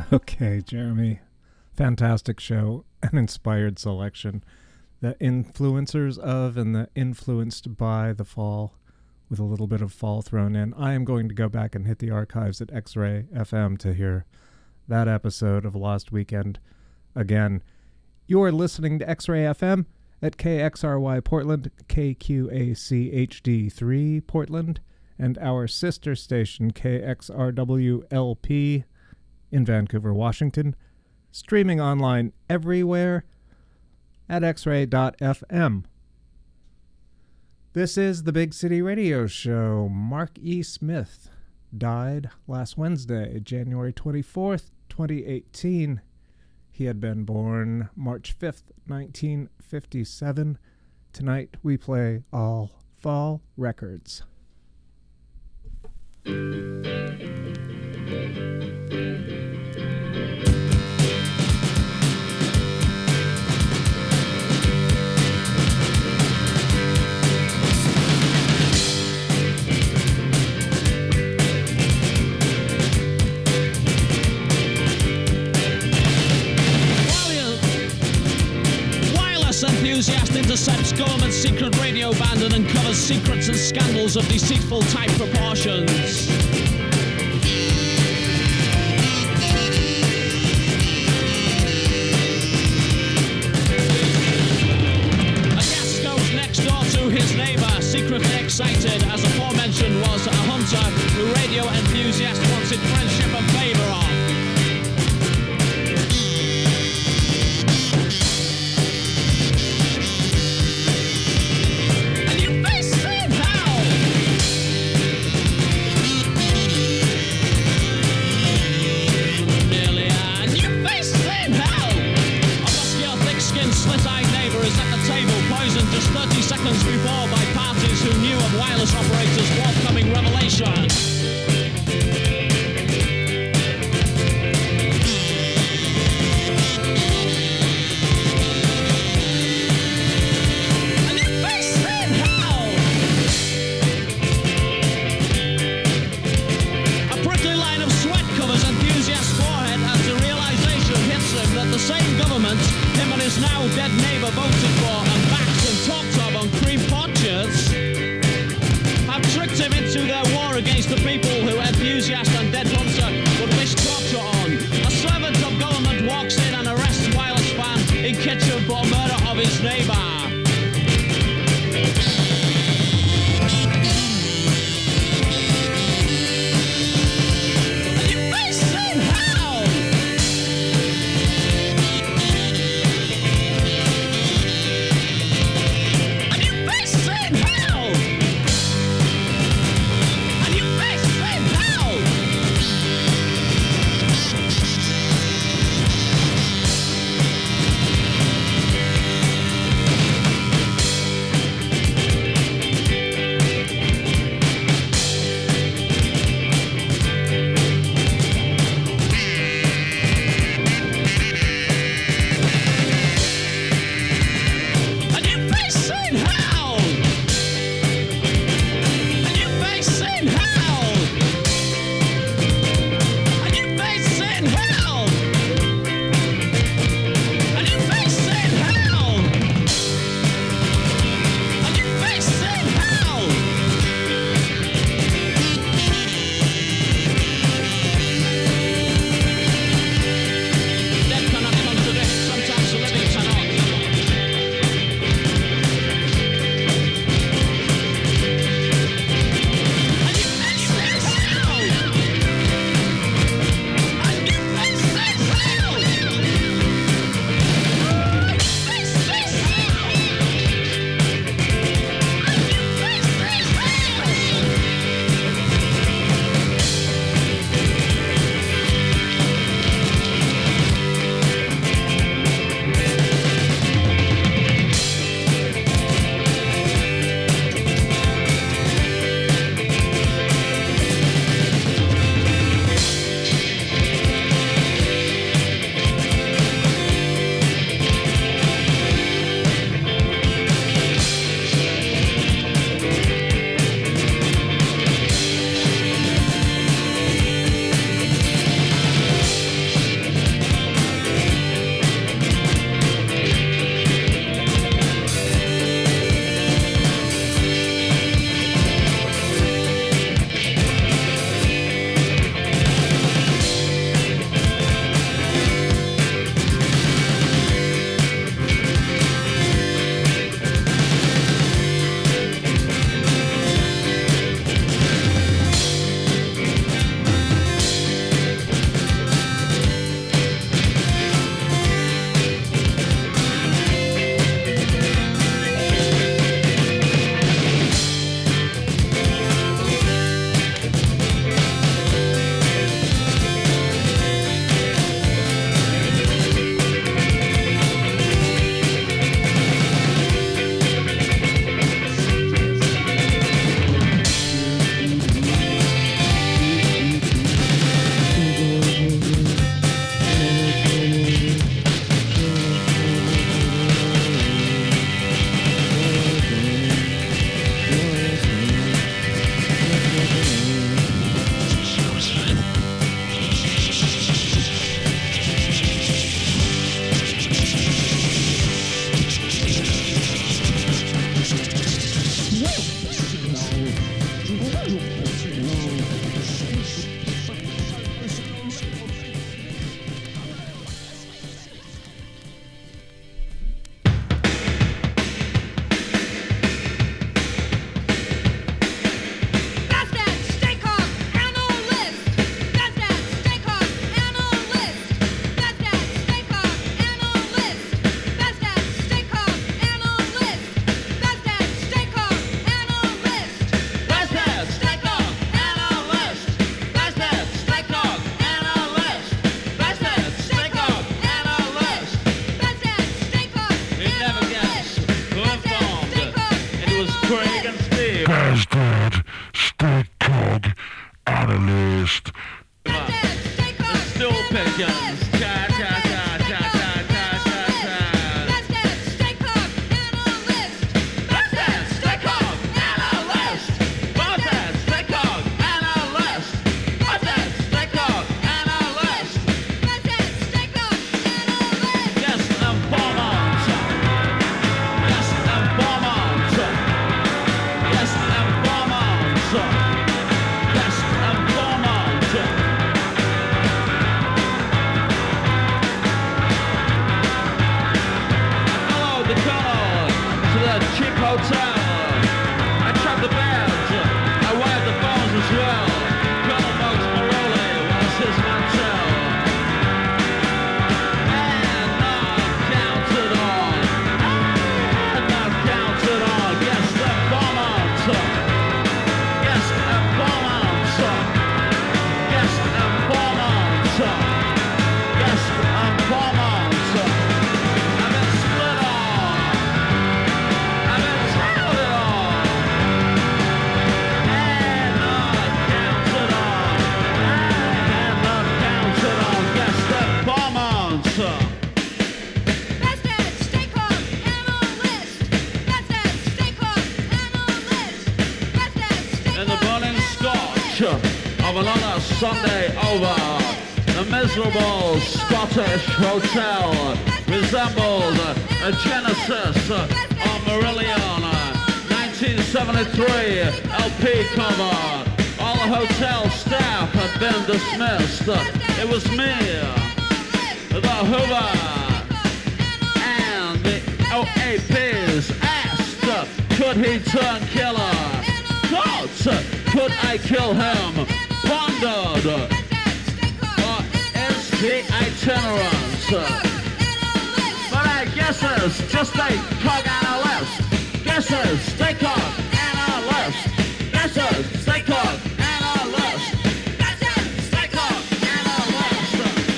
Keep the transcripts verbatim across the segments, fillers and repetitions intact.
Okay, Jeremy. Fantastic show, an inspired selection. The influencers of and the influenced by the Fall, with a little bit of Fall thrown in. I am going to go back and hit the archives at X-Ray F M to hear that episode of Lost Weekend again. You are listening to X-Ray F M at K X R Y Portland, K Q A C H D three Portland, and our sister station K X R W L P in Vancouver, Washington, streaming online everywhere at x ray dot f m. This is the Big City Radio Show. Mark E. Smith died last Wednesday, January twenty-fourth, twenty eighteen. He had been born March fifth, nineteen fifty-seven. Tonight we play all Fall records. Enthusiast intercepts government secret radio band and uncovers secrets and scandals of deceitful type proportions. A guest goes next door to his neighbor, secretly excited, as aforementioned was a hunter who radio enthusiast wanted friendship and favor of. Seconds before by parties who knew of wireless operators' forthcoming revelation. And you face it how? A prickly line of sweat covers enthusiast's forehead as the realization hits him that the same government him and his now dead neighbor voted for and backed and talked of on cream porches have tricked him into their war against the people who enthusiast and dead hunter would wish torture on. A servant of government walks in and arrests wireless fan in kitchen for murder of his neighbor. Face it, hell! And you face it! drug analyst. Still pickings. Cha cha cha cha cha cha cha cha. Let's dance, stake up, analyst. Let's dance, stake up, analyst. Let's dance, stake up, analyst. Let's dance, stake up, analyst. Let's dance, stake up, analyst. Yes, informant. Yes, informant. Yes, informant. Yes, informant. Cheap hotel. I trapped the beds. I wired the phones as well. Colonel Bugs Morelli was his motel. And not counted on. And not counted on. Yes, the bombers. Yes, the bombers. Yes, the bombers. Yes, the bombers. I've been split on. Of another Sunday over, the miserable Scottish hotel resembled a Genesis on Marillion, nineteen seventy-three L P cover. All the hotel staff had been dismissed. It was me, the Hoover, and the O A Ps asked, could he turn killer? Thought, could I kill him? Pondered, or is he itinerant? But I guess it's just a cog analyst. Guess it's they cog analyst. Guess it's they cog analyst. Guess it's they cog analyst.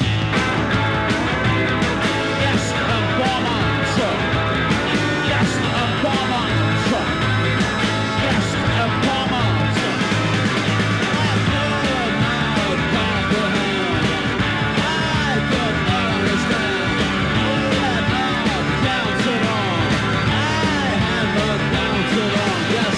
Yes, informant. Yes, informant. Yes, informant. I could not comprehend. I could not understand. You had not counted on. I had not counted on. Yes,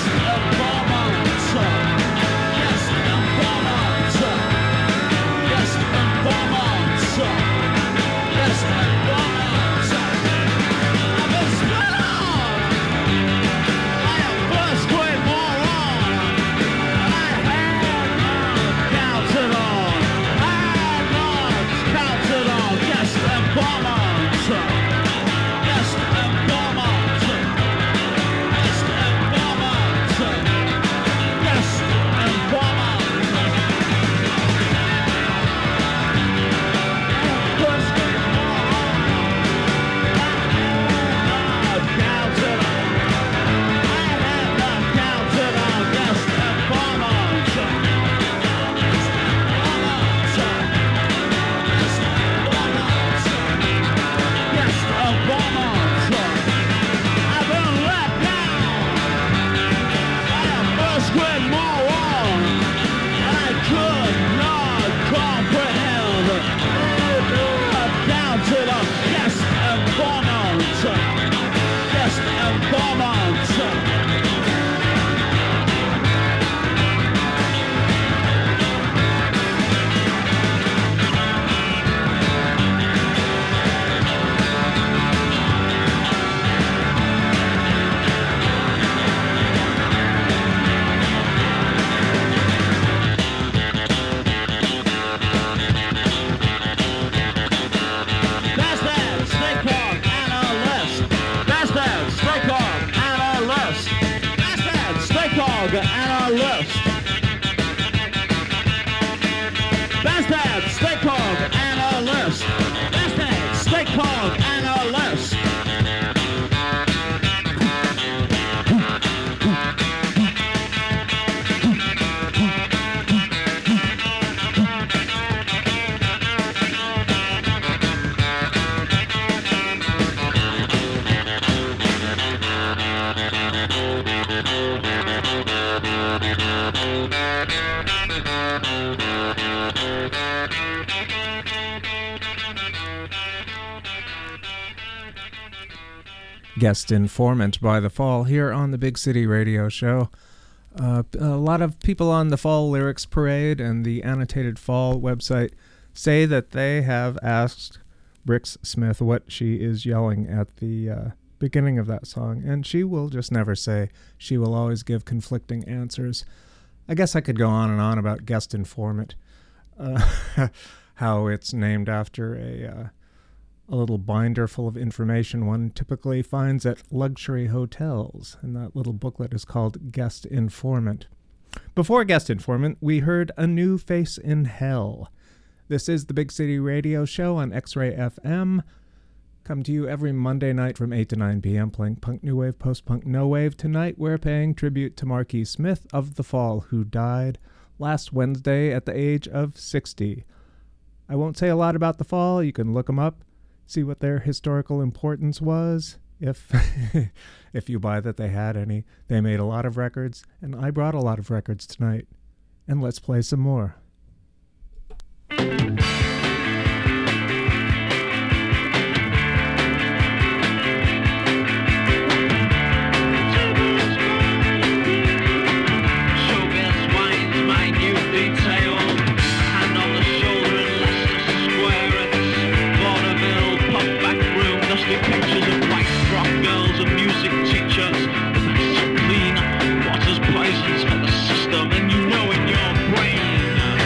Guest Informant by The Fall here on the Big City Radio Show. Uh, a lot of people on the Fall Lyrics Parade and the Annotated Fall website say that they have asked Brix Smith what she is yelling at the uh, beginning of that song, and she will just never say. She will always give conflicting answers. I guess I could go on and on about Guest Informant, uh, how it's named after a... Uh, a little binder full of information one typically finds at luxury hotels, and that little booklet is called Guest Informant. Before Guest Informant, we heard A New Face in Hell. This is the Big City Radio Show on X-Ray F M. Come to you every Monday night from eight to nine p.m. playing punk, new wave, post-punk, no wave. Tonight we're paying tribute to Marquis Smith of The Fall, who died last Wednesday at the age of sixty. I won't say a lot about The Fall. You can look them up. See what their historical importance was, if if you buy that they had any. They made a lot of records, and I brought a lot of records tonight. And let's play some more. Poisons for the system, and you know in your brain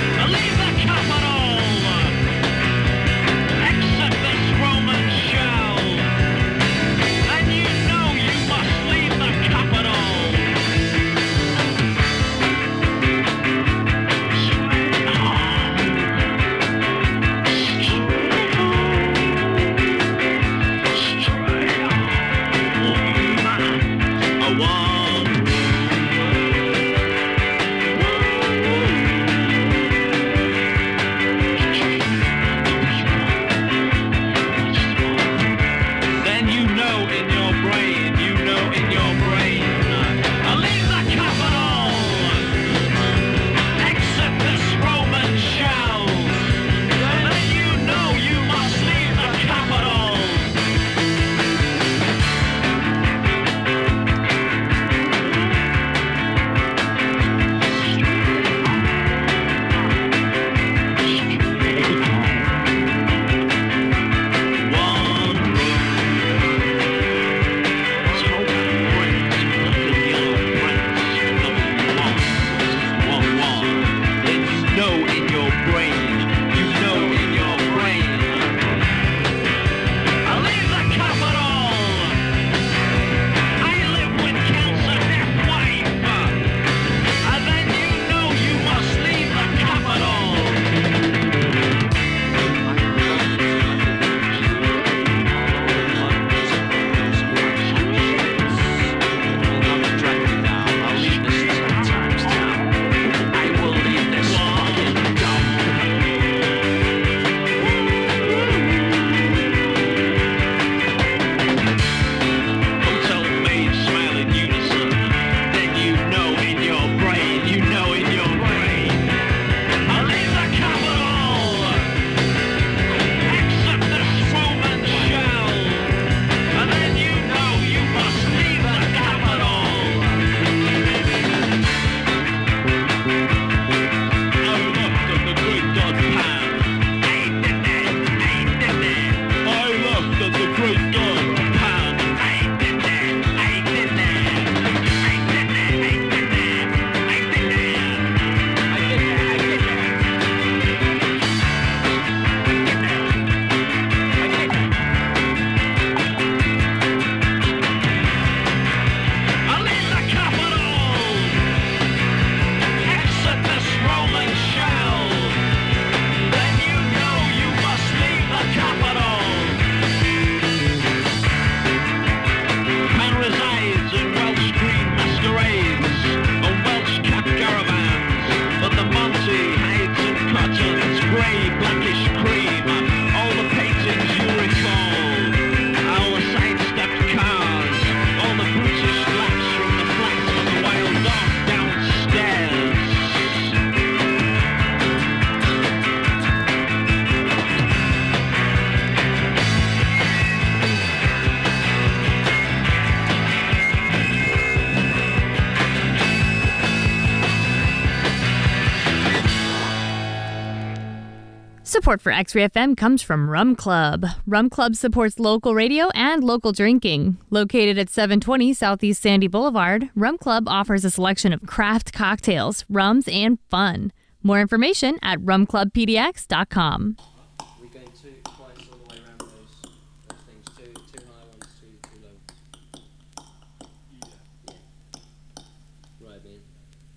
Support for X-Ray F M comes from Rum Club. Rum Club supports local radio and local drinking. Located at seven twenty Southeast Sandy Boulevard, Rum Club offers a selection of craft cocktails, rums, and fun. More information at rum club p d x dot com. We're going to twice all the way around those, those things. Two, two high ones, two, two low. Yeah. Yeah. Right, man.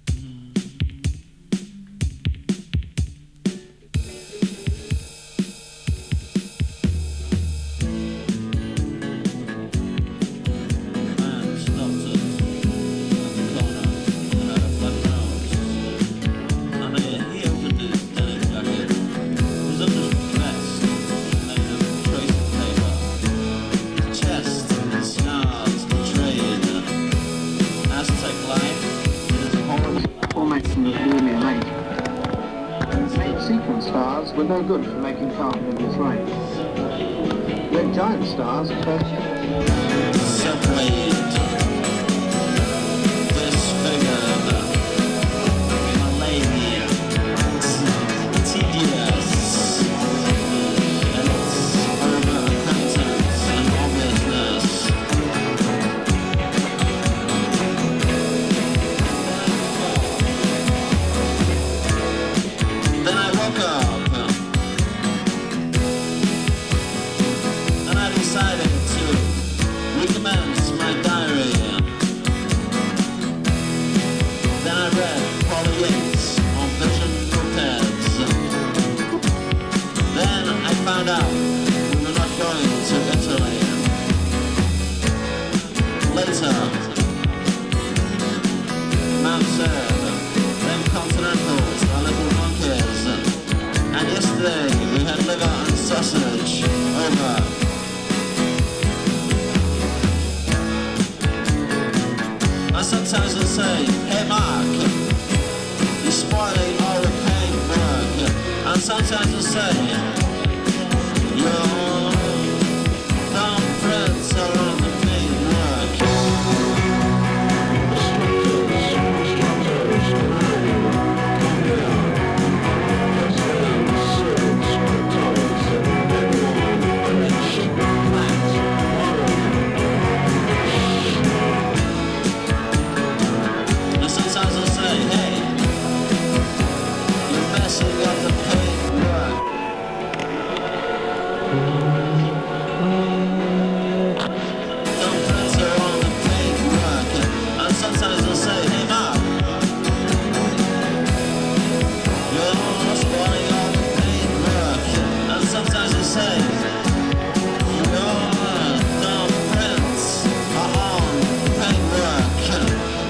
Stars were no good for making carbon in this range. Red giant stars are perfect. Separated, disfigured, malaria, tedious, and its over-acquaintance and obviousness. Then I woke up, and I decided to recommence my diary. Then I read Paula Yates on Vision Mopeds. Then I found out we were not going to Italy. Later, Mount said, them continentals are little monkeys. And yesterday we had liver and sausage over. I sometimes will say, hey Mark, you're spoiling all the paintwork. And sometimes I'll say, your thumbprints are on the paintwork. And sometimes I'll say, hey, you're messing up the paintwork. Thumbprints are on the paintwork. And sometimes I'll say, hey Mark, you're spoiling all the paintwork. And sometimes I'll say, your thumbprints are on the paintwork.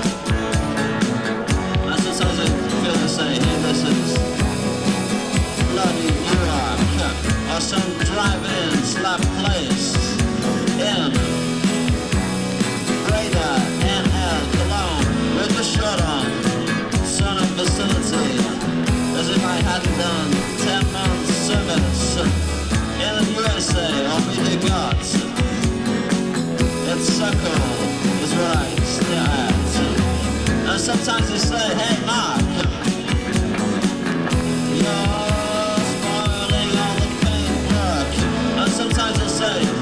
And sometimes I feel to say, hey, this is bloody Newark, or some drive-in slap place in Breda, N L, Cologne, with a shirt on, son of facility, as if I hadn't done ten months service in the U S A or media gods. It's circle is where I stare at. And sometimes they say, hey Mark, you're spoiling all the paintwork. And sometimes they say,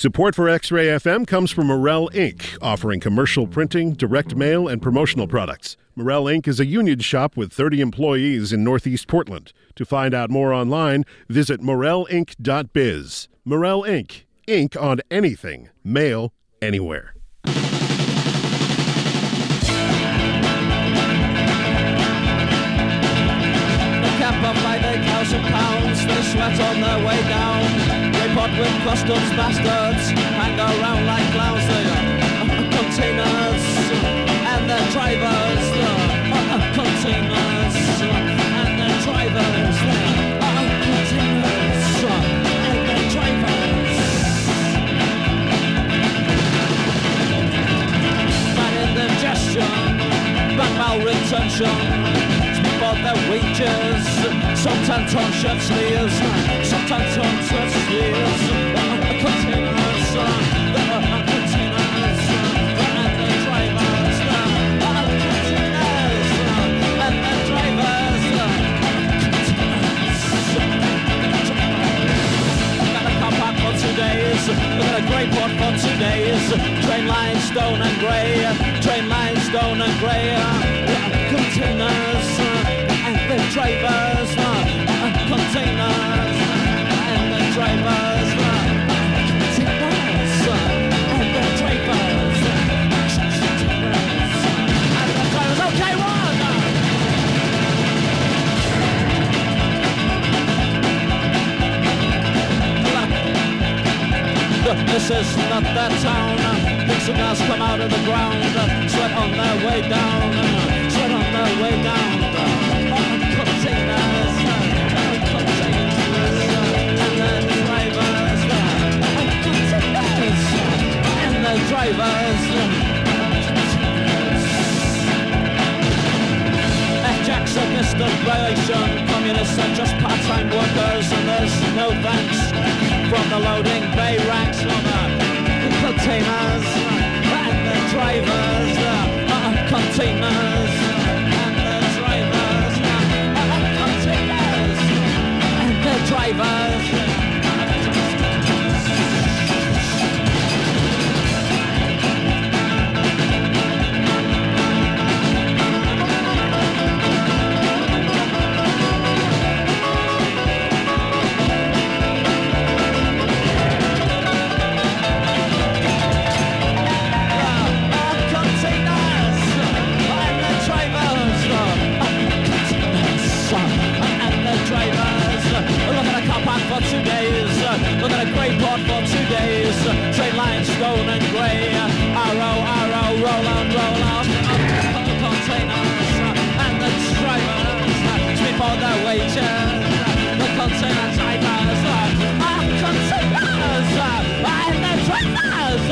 Support for X-Ray F M comes from Morel Incorporated, offering commercial printing, direct mail, and promotional products. Morel Incorporated is a union shop with thirty employees in Northeast Portland. To find out more online, visit morel inc dot biz. Morel Incorporated. Ink on anything. Mail anywhere. Cap up by the thousand pounds, they sweat on their way down. They pot with customs bastards, hang around like clowns. They are containers and their drivers. Uh, containers and their drivers. Uh, containers and their drivers. Bad indigestion, bad malretention. For their wages, sometimes on shirt sleeves, sometimes on shirt sleeves. Containers, containers, and the drivers. Containers, and the drivers. Got a car park for two days, got a grey port for two days. Train line, stone and grey, train line, stone and grey. Containers. The drivers, uh, containers, and the drivers, uh, containers, uh, and the drivers, uh, and the drivers. Okay, one. This is not that town. Dixon has come out of the ground, sweat on their way down, sweat on their way down. Containers, containers, and the drivers, containers, and the drivers. F-Jacks are distant relation, communists are just part-time workers, and there's no thanks from the loading bay racks on the containers, and the drivers, containers, and the drivers. The drivers. For two days, look at a grey port for two days. Train line, stone and grey. Arrow, arrow, roll on, roll on. Containers and the drivers speak for their wages. The container drivers, containers and the drivers.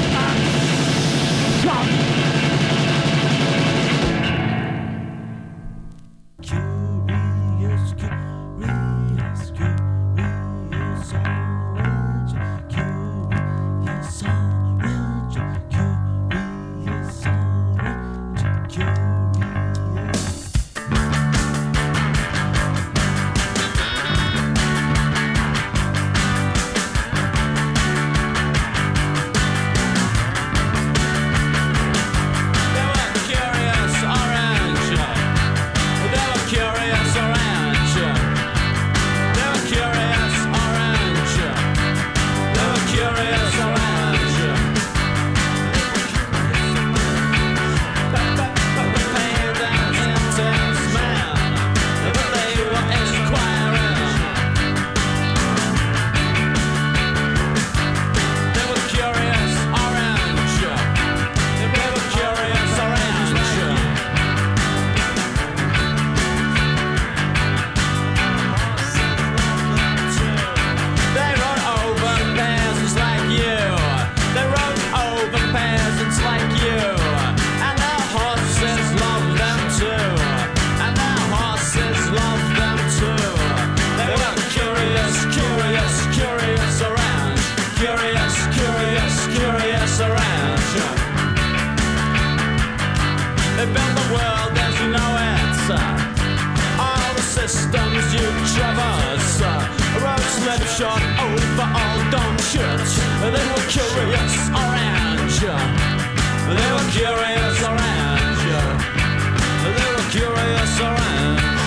They built the world as you know it. All the systems you traverse. Roads slip short over all dumb shit. They will curious orange. They were curious orange. They were curious orange.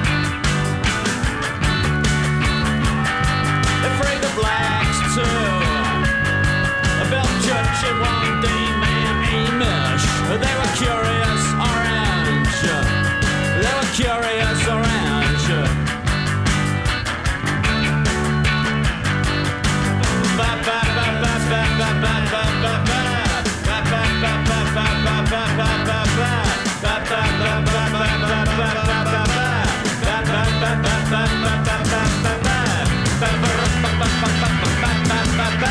They freed the blacks too. Built church in one day, man, Amish. They were curious orange. They were curious orange. Ba ba ba ba ba ba ba ba ba ba. Ba ba ba ba ba ba ba ba ba ba. Ba ba ba ba ba ba ba ba ba ba. Ba ba ba ba ba ba ba ba ba ba. Ba ba ba ba ba ba ba ba ba.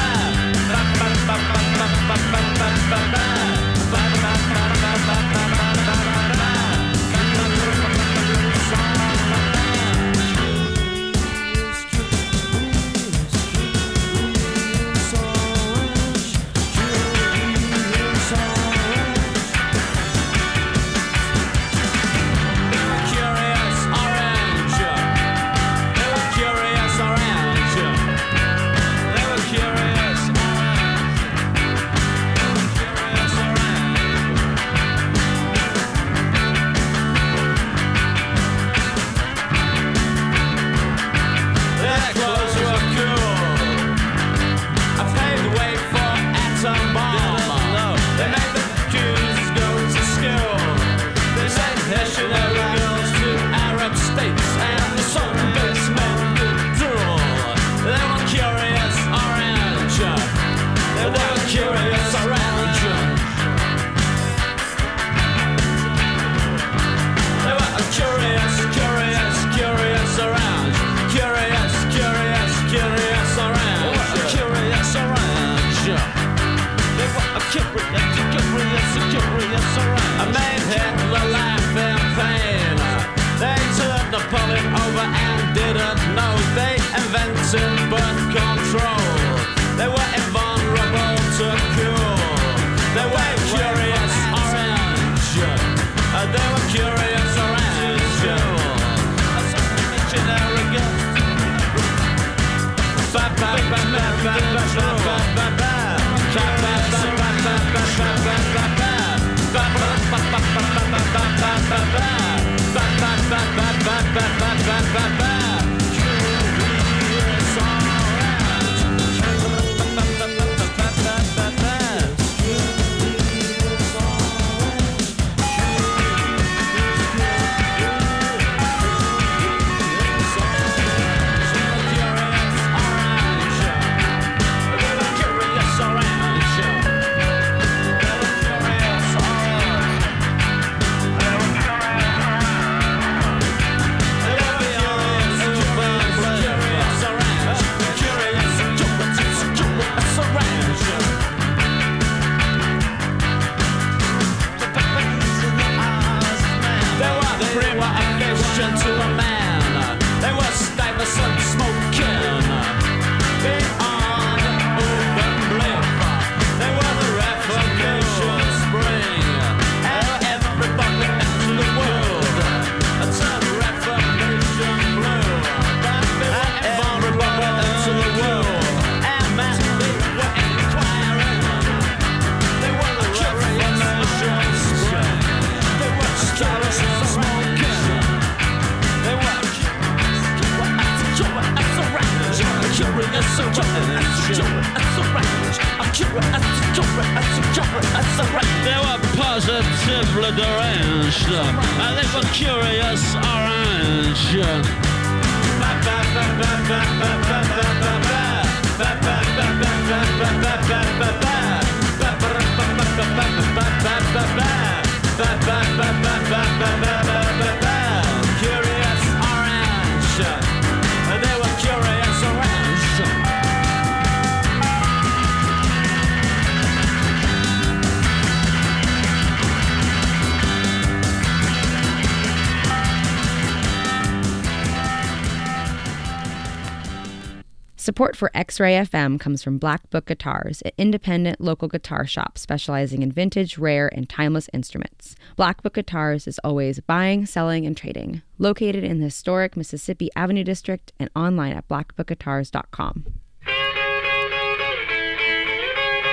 They were positively deranged, and they were curious orange. Curious orange. They were curious orange. Support for X-Ray F M comes from Black Book Guitars, an independent local guitar shop specializing in vintage, rare, and timeless instruments. Black Book Guitars is always buying, selling, and trading. Located in the historic Mississippi Avenue District and online at black book guitars dot com.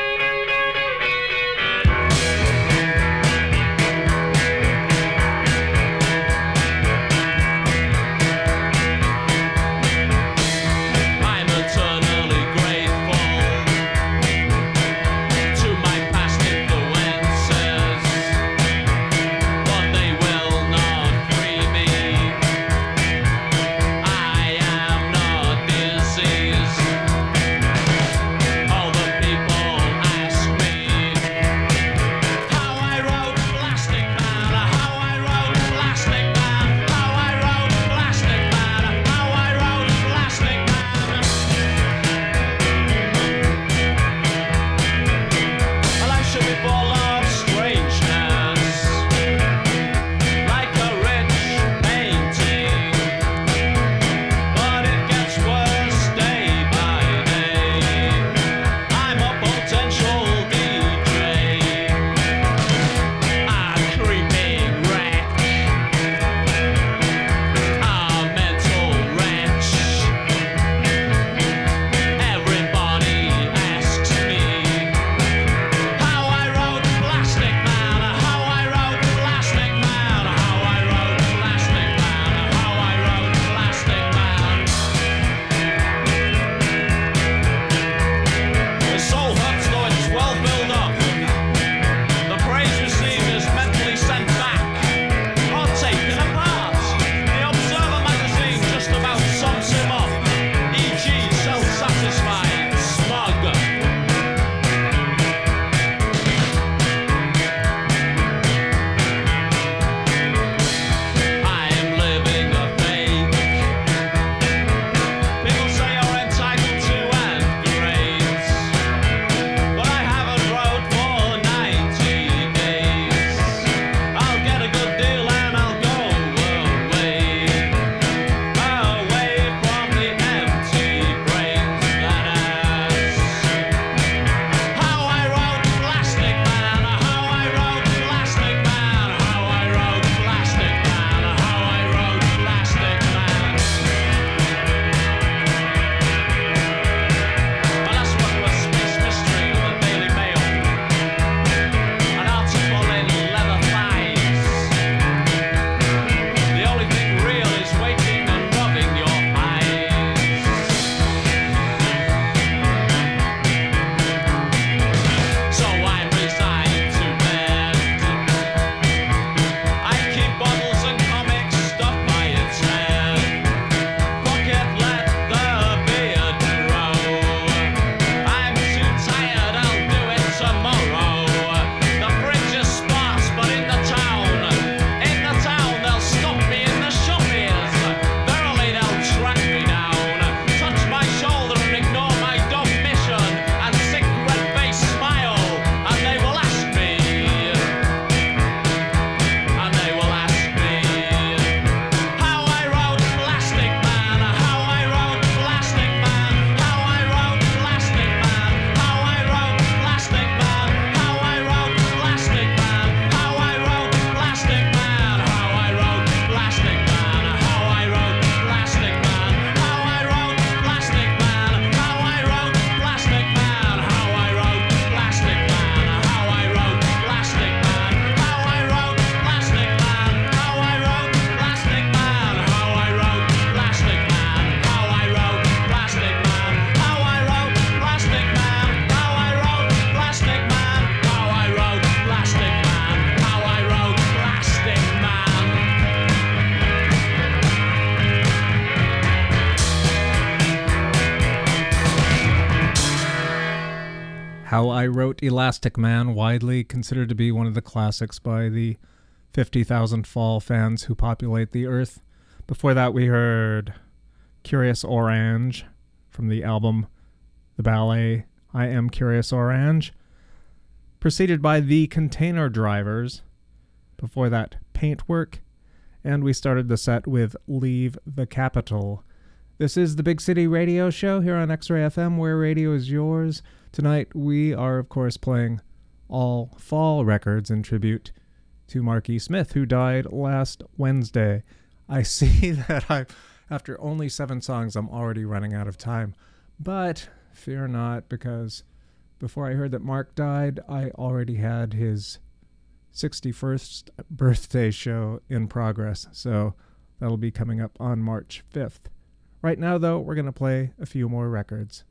How I Wrote Elastic Man, widely considered to be one of the classics by the fifty thousand Fall fans who populate the earth. Before that, we heard Curious Orange from the album The Ballet I Am Curious Orange, preceded by The Container Drivers. Before that, Paintwork, and we started the set with Leave the Capital. This is the Big City Radio Show here on X-Ray F M, where radio is yours. Tonight we are, of course, playing all fall records in tribute to Marky Smith, who died last Wednesday. I see that I, after only seven songs, I'm already running out of time. But fear not, because before I heard that Mark died, I already had his sixty-first birthday show in progress. So that'll be coming up on March fifth. Right now, though, we're going to play a few more records.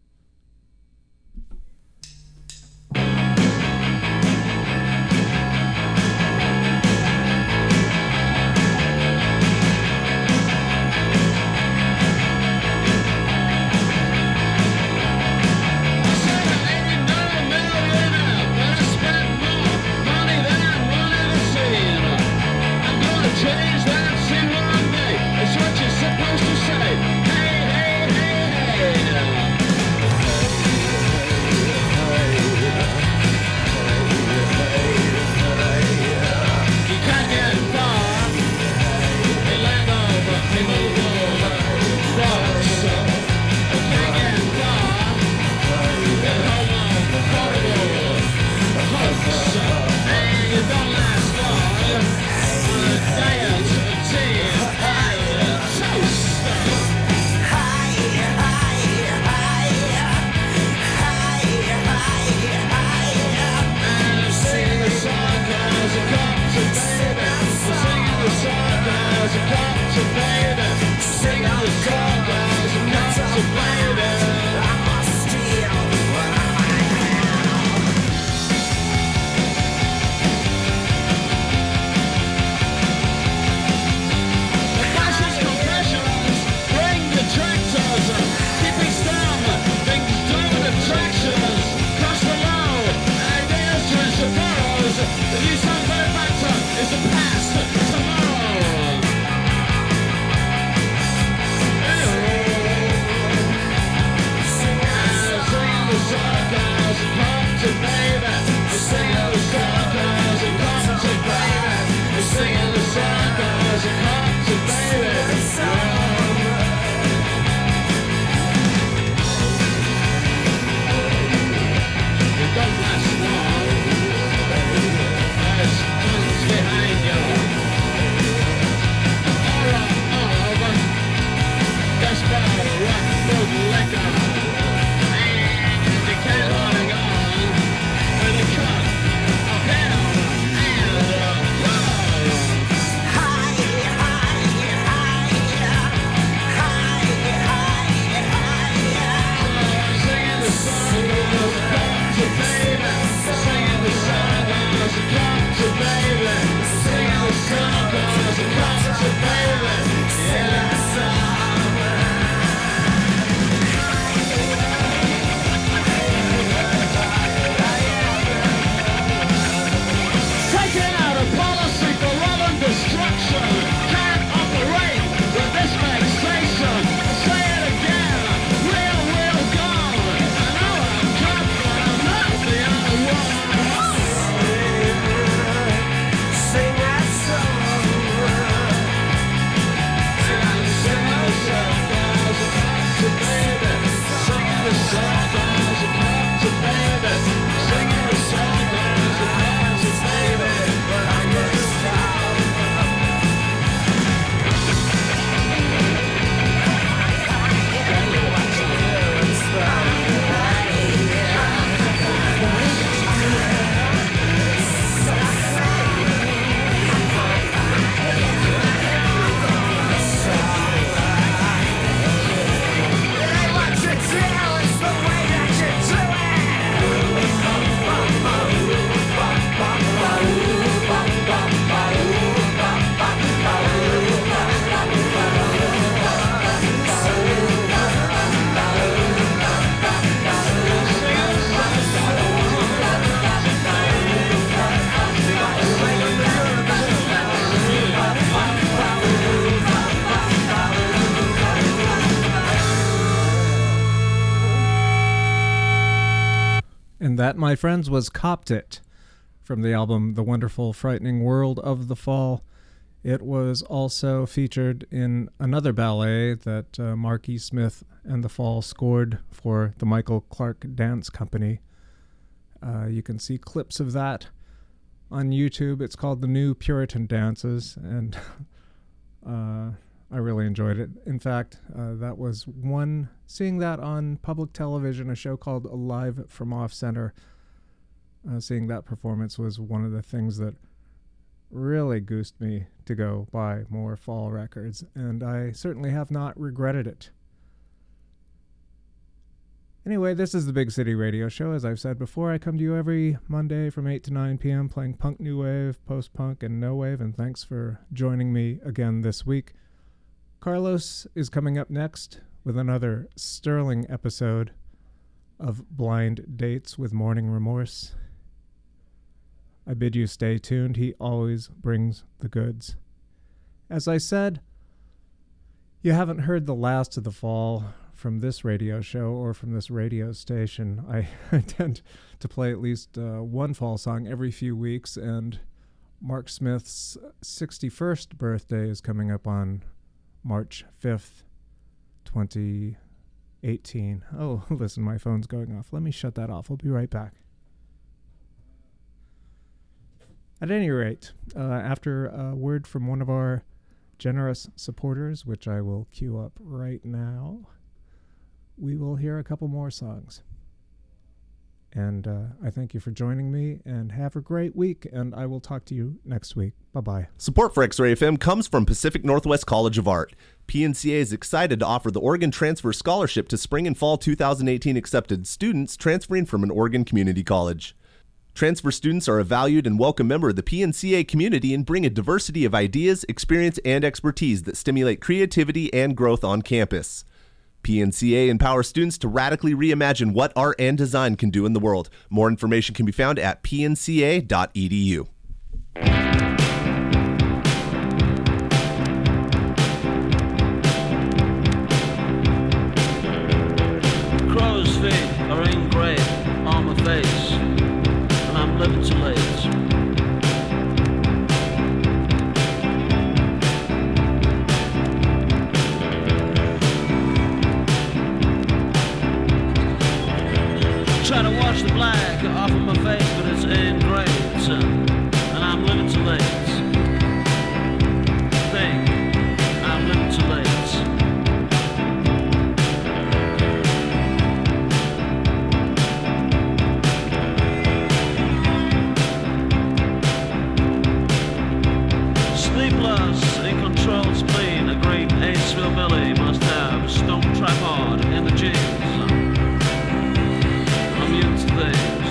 Change that, see one day. It's what you're supposed to say. Hey, hey, hey, hey. my friends, was Copped It from the album The Wonderful Frightening World of the Fall. It was also featured in another ballet that uh, Mark E. Smith and the Fall scored for the Michael Clark Dance Company. Uh, you can see clips of that on YouTube. It's called The New Puritan Dances, and uh, I really enjoyed it. In fact, uh, that was one, seeing that on public television, a show called Live from Off Center, uh, seeing that performance was one of the things that really goosed me to go buy more Fall records, and I certainly have not regretted it. Anyway, this is the Big City Radio Show. As I've said before, I come to you every Monday from eight to nine p.m. playing punk, new wave, post-punk, and no wave, and thanks for joining me again this week. Carlos is coming up next with another sterling episode of Blind Dates with Morning Remorse. I bid you stay tuned. He always brings the goods. As I said, you haven't heard the last of the Fall from this radio show or from this radio station. I, I tend to play at least uh, one Fall song every few weeks, and Mark Smith's sixty-first birthday is coming up on March fifth, twenty eighteen. Oh, listen, my phone's going off. Let me shut that off. We'll be right back. At any rate, uh, after a word from one of our generous supporters, which I will cue up right now, we will hear a couple more songs. And uh, I thank you for joining me, and have a great week, and I will talk to you next week. Bye-bye. Support for X-Ray F M comes from Pacific Northwest College of Art. P N C A is excited to offer the Oregon Transfer Scholarship to spring and fall two thousand eighteen accepted students transferring from an Oregon community college. Transfer students are a valued and welcome member of the P N C A community and bring a diversity of ideas, experience, and expertise that stimulate creativity and growth on campus. P N C A empowers students to radically reimagine what art and design can do in the world. More information can be found at p n c a dot e d u. Crow's feet are engraved on my face, and I'm living too late. Try to wash the black off of my face, but it's engraved, and I'm living too late. Think, I'm living too late. Sleepless, in control spleen, a great Aceville Billy must have stone tripod in the jeans. I'm used to things.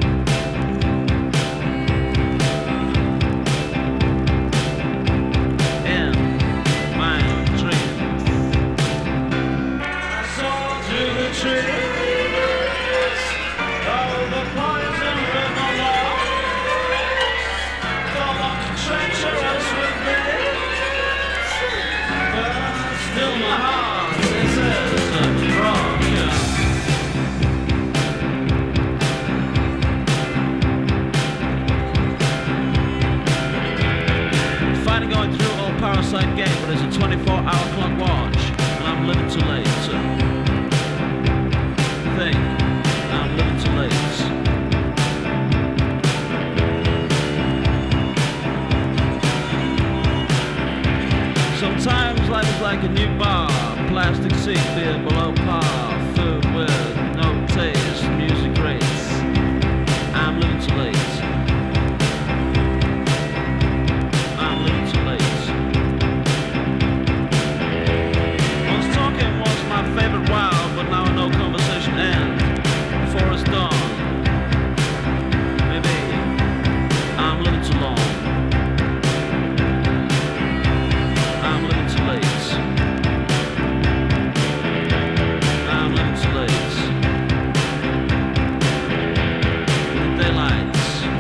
In my dream, I saw through the trees, all the poison river lies, thought I'm treacherous with this, but still my heart is as wrong. Going through old Parasite Gate, but it's a twenty-four hour clock watch, and I'm living too late. Think, I'm living too late. Sometimes life is like a new bar, plastic seat, beer below par, food with no taste, music grates. I'm living too late. Favorite wild, but now no conversation ends before it's done. Maybe I'm living too long. I'm living too late. I'm living too late. Daylight.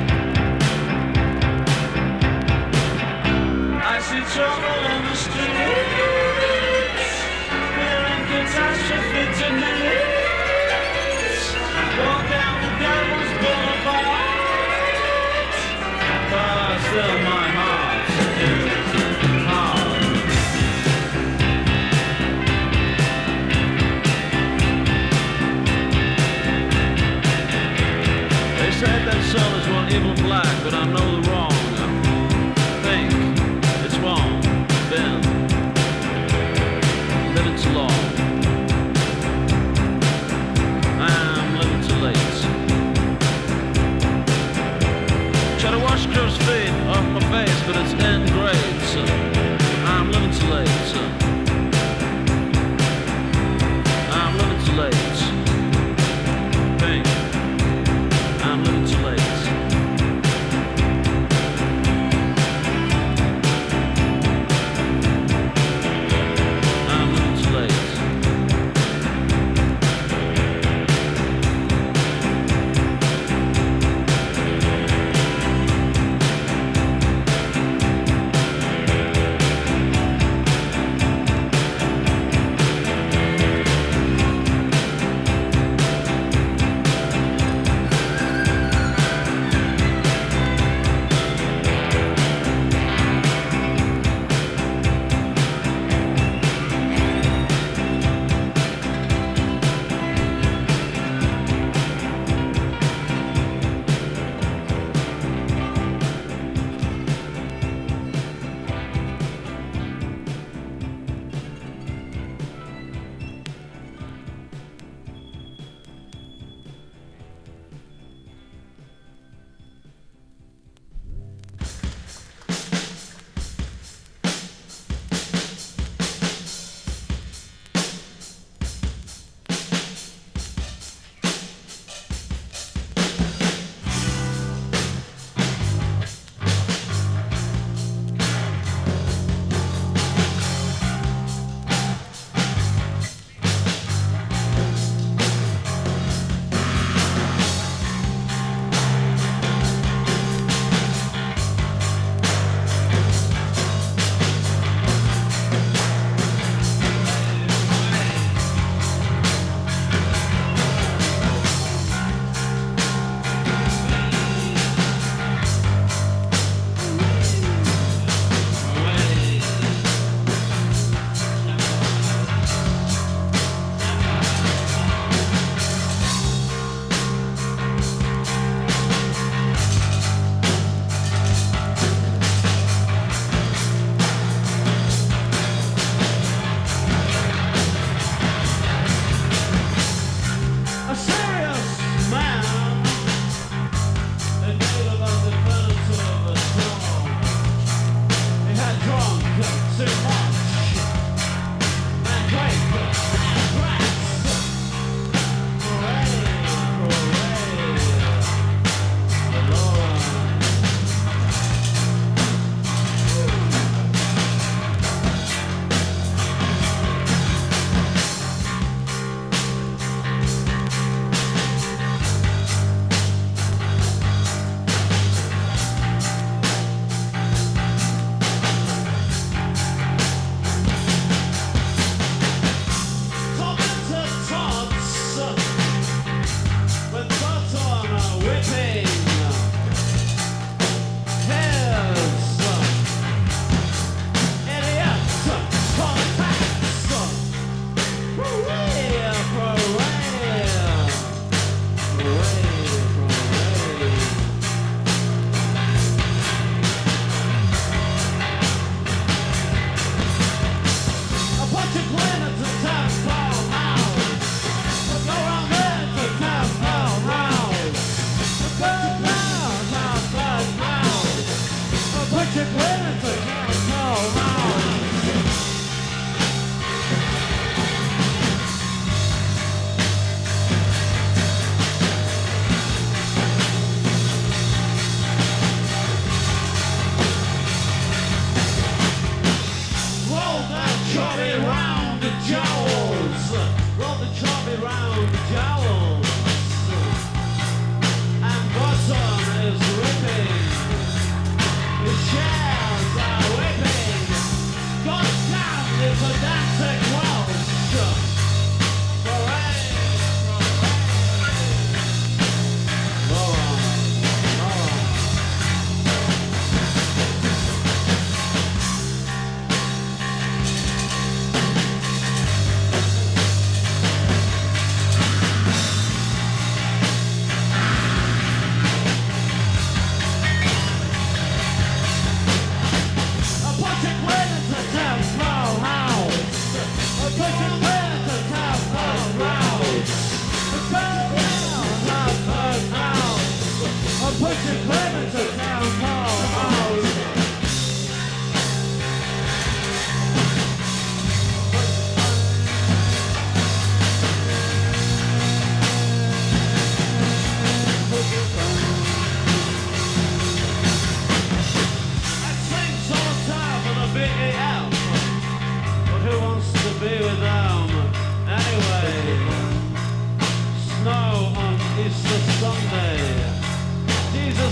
I see trouble in the street. Catastrophe tonight. Walk down the devil's boulevard. but it's end grade, so I'm living too late, so I'm living too late. Pink, I'm living too late. I'm living too late.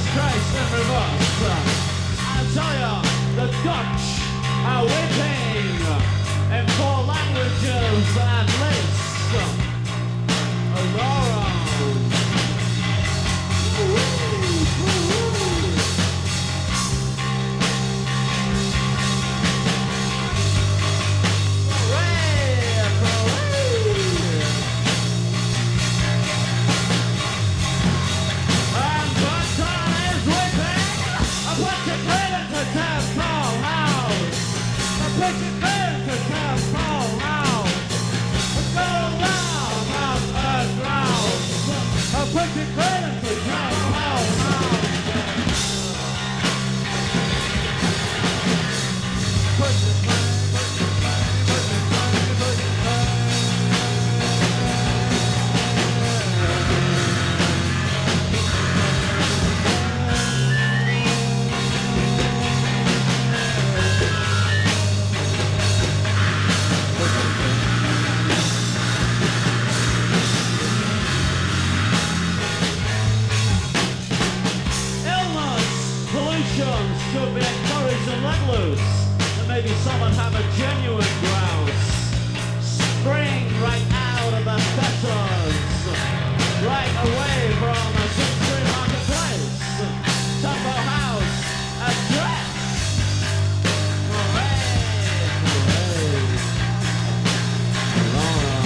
Jesus Christ in reverse. I tell ya, the Dutch are weeping in four languages at least. Aurora. Should be encouraged and let loose, and maybe someone have a genuine grouse. Spring right out of the fetters, right away from the Century Marketplace. Tumbo House address. Hooray, hooray. Laura.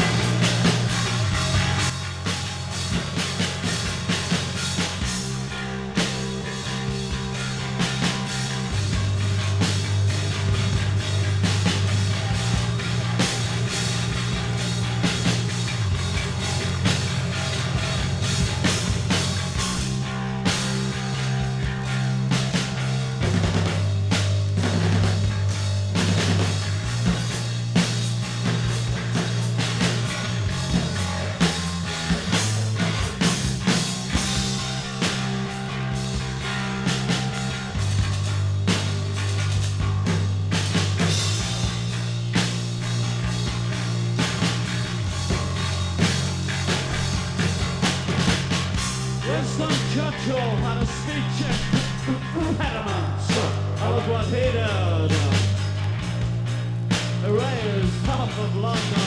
Winston Churchill had a speech impediment. That was what he did. He raised half of London.